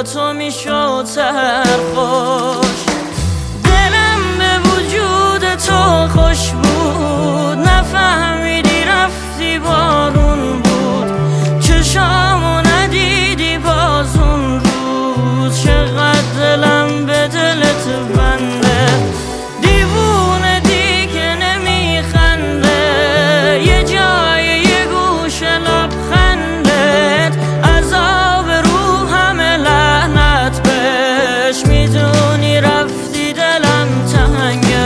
با تو میشد سرخوش. دلم به وجود تو خوش بود، نفهمیدی رفتی بارون بود. چشامو ندیدی باز اون روز، چقدر دلم به دلت بنده. دیوونه دیگه نمیخنده، یه جای یه گوش لبخندت. عذاب روحم لعنت بهش، میدونی رفتی دلم تنگه.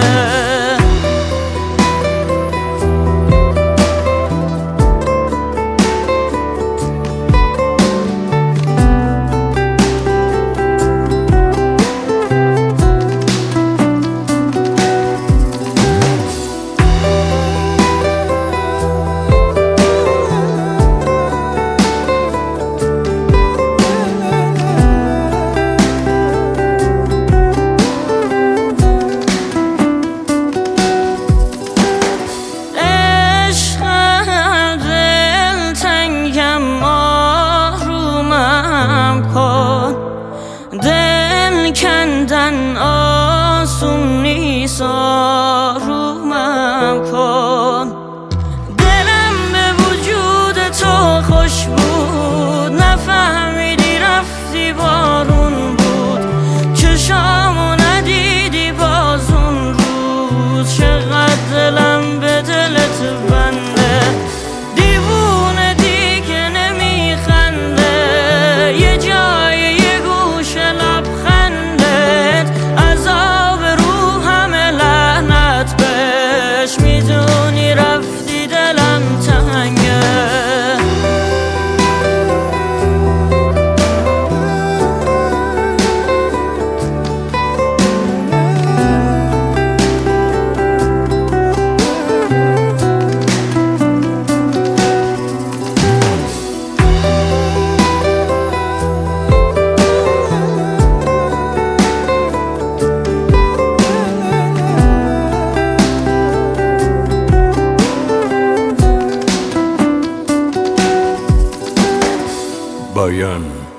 دل کندن آسون نیست، آرومم کن. دلم به وجود تو خوش بود، نفهمیدی رفتی بارون بود. چشامو ندیدی باز اون روز، چقدر دلم به دلت بنده. دیوونه دیگه نمیخنده، یه جای میدونی رفتی دلم تنگه. Bayan